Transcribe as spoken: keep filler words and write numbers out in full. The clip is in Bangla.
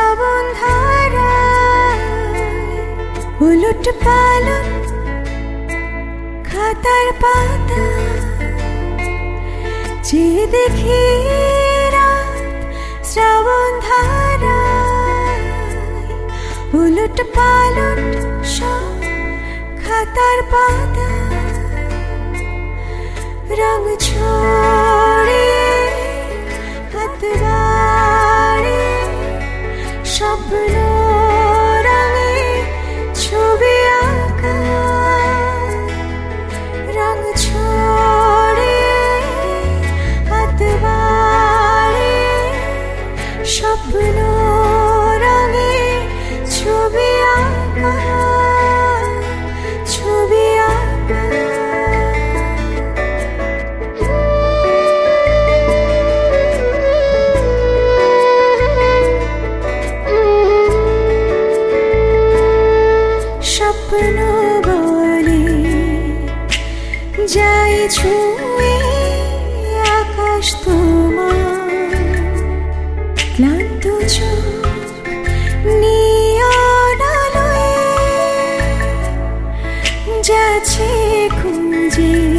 শ্রাবণ ধারায় উলট পালট খাতার পাতা যে দেখি রাত শ্রাবণ ধারায় উলট পালট সব খাতার পাতা রং ছড়িয়ে হাত বাড়িয়ে স্বপ্ন রঙে ছবি আঁকা রং ছড়িয়ে হাত বাড়িয়ে স্বপ্ন রঙে ছবি আঁকা ছবি আঁকা স্বপ্ন বলে যাই ছুঁয়ে আকাশ তোমার ক্লান্ত চোখ নিয়ন আলোয় যাচ্ছে খুঁজে